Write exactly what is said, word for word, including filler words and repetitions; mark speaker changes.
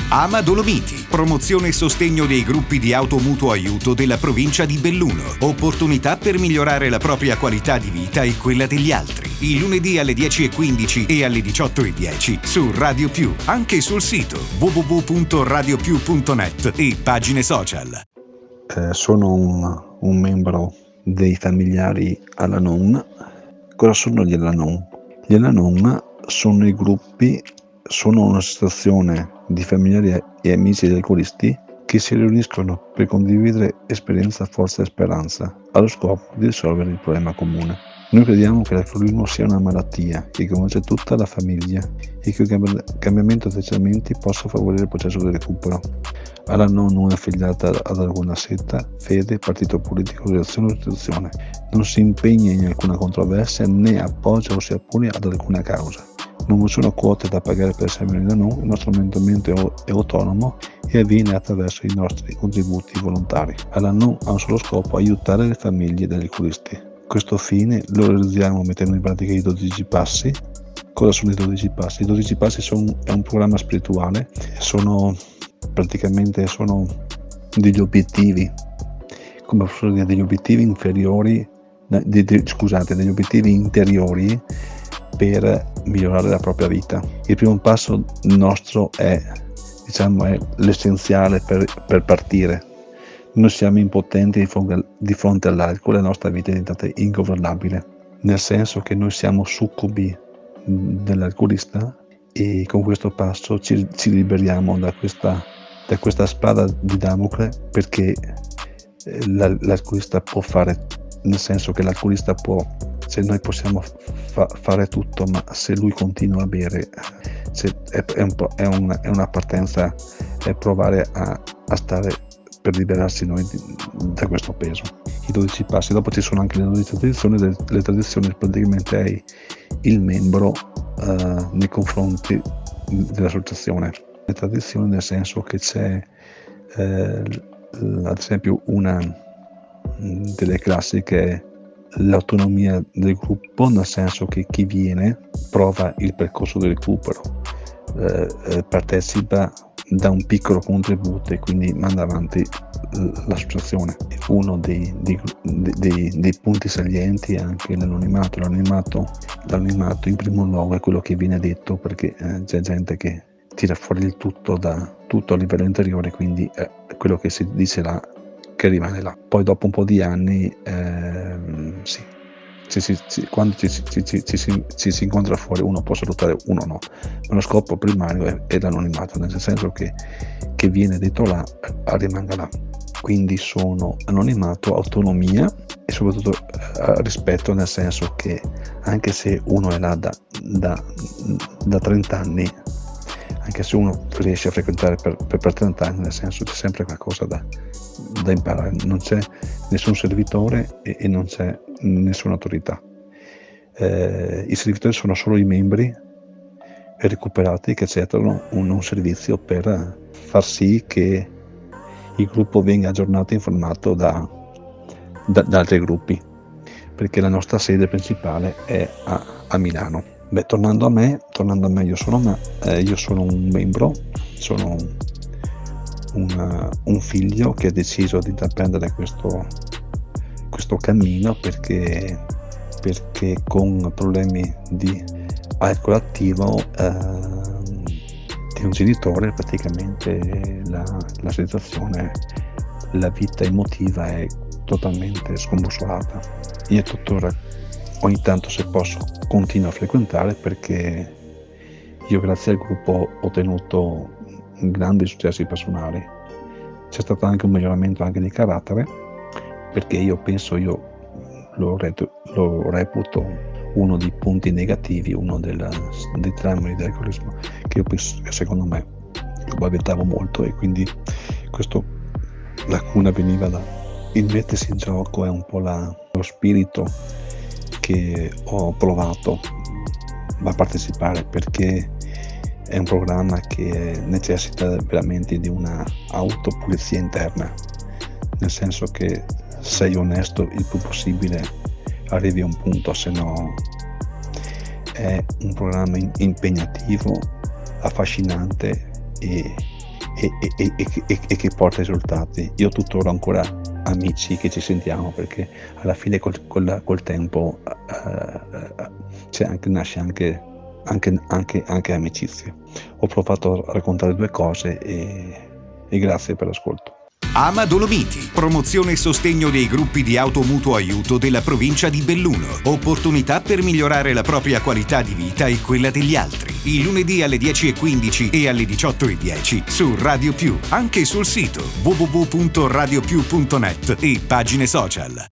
Speaker 1: Ama Dolomiti, promozione e sostegno dei gruppi di automutuo aiuto della provincia di Belluno. Opportunità per migliorare la propria qualità di vita e quella degli altri. Il lunedì alle dieci e quindici e alle diciotto e dieci su Radio Più, anche sul sito w w w punto radio più punto net e pagine social.
Speaker 2: Eh, sono un, un membro dei familiari Al-Anon. Cosa sono gli Al-Anon? Gli Al-Anon sono i gruppi, sono un'associazione di familiari e amici di alcolisti che si riuniscono per condividere esperienza, forza e speranza allo scopo di risolvere il problema comune. Noi crediamo che l'alcolismo sia una malattia che coinvolge tutta la famiglia e che il cambiamento di atteggiamenti possa favorire il processo di recupero. Al-Anon non è affiliata ad alcuna setta, fede, partito politico, organizzazione o istituzione. Non si impegna in alcuna controversia né appoggia o si oppone ad alcuna causa. Non vi sono quote da pagare per essere membri dell'A N O. Il nostro orientamento è autonomo e avviene attraverso i nostri contributi volontari. L'A N O ha un solo scopo: aiutare le famiglie degli alcolisti. A questo fine lo realizziamo mettendo in pratica i dodici passi. Cosa sono i dodici passi? I dodici passi sono, è un programma spirituale, sono praticamente sono degli obiettivi, come posso dire, degli obiettivi inferiori, di, di, scusate, degli obiettivi interiori per migliorare la propria vita. Il primo passo nostro è, diciamo, è l'essenziale per, per partire. Noi siamo impotenti di fronte, di fronte all'alcol, la nostra vita è diventata ingovernabile, nel senso che noi siamo succubi dell'alcolista e con questo passo ci, ci liberiamo da questa, da questa spada di Damocle, perché la, l'alcolista può fare, nel senso che l'alcolista può, se noi possiamo fa, fare tutto, ma se lui continua a bere, se, è, è, un po', è, un, è una partenza, è provare a, a stare per liberarsi noi di, da questo peso. I dodici passi, dopo ci sono anche le dodici tradizioni. Le, le tradizioni praticamente è il membro uh, nei confronti dell'associazione. Le tradizioni nel senso che c'è eh, ad esempio una delle classiche, l'autonomia del gruppo, nel senso che chi viene prova il percorso del recupero, eh, partecipa da un piccolo contributo e quindi manda avanti l'associazione. Uno dei, dei, dei, dei punti salienti è anche l'anonimato. L'anonimato, l'anonimato in primo luogo è quello che viene detto, perché eh, c'è gente che tira fuori il tutto da tutto a livello interiore, quindi è quello che si dice là che rimane là. Poi dopo un po' di anni ehm, sì, ci, ci, ci, quando ci, ci, ci, ci, ci, ci si incontra fuori, uno può salutare, uno no, ma lo scopo primario è, è l'anonimato, nel senso che che viene detto là rimanga là. Quindi sono anonimato, autonomia e soprattutto eh, rispetto, nel senso che anche se uno è là da, da, da trenta anni, anche se uno riesce a frequentare per, per, per trenta anni, nel senso c'è sempre qualcosa da, da imparare, non c'è nessun servitore e, e non c'è nessuna autorità. Eh, I servitori sono solo i membri recuperati che accettano un, un servizio per far sì che il gruppo venga aggiornato e informato da, da, da altri gruppi, perché la nostra sede principale è a, a Milano. Beh, tornando a me, tornando a me, io sono, me, eh, io sono un membro, sono una, un figlio che ha deciso di intraprendere questo, questo cammino perché, perché con problemi di alcol attivo eh, di un genitore, praticamente la, la situazione, la vita emotiva è totalmente scombussolata. Io tuttora ogni tanto, se posso, continuo a frequentare, perché io grazie al gruppo ho ottenuto grandi successi personali. C'è stato anche un miglioramento anche di carattere, perché io penso, io lo, reto, lo reputo uno dei punti negativi, uno della, dei traumi dell'alcolismo, che io penso che secondo me lo avvertavo molto, e quindi questa lacuna veniva da il mettersi in gioco, è un po' la, lo spirito che ho provato a partecipare, perché è un programma che necessita veramente di una autopulizia interna, nel senso che sei onesto il più possibile, arrivi a un punto, se no è un programma impegnativo, affascinante e, e, e, e, e, e che porta risultati. Io tuttora ancora amici che ci sentiamo, perché alla fine col, col, col tempo uh, c'è anche, nasce anche, anche, anche, anche amicizia. Ho provato a raccontare due cose e, e grazie per l'ascolto.
Speaker 1: Ama Dolomiti, promozione e sostegno dei gruppi di auto mutuo aiuto della provincia di Belluno. Opportunità per migliorare la propria qualità di vita e quella degli altri. Il lunedì alle dieci e quindici e alle diciotto e dieci su Radio Più, anche sul sito w w w punto radio più punto net e pagine social.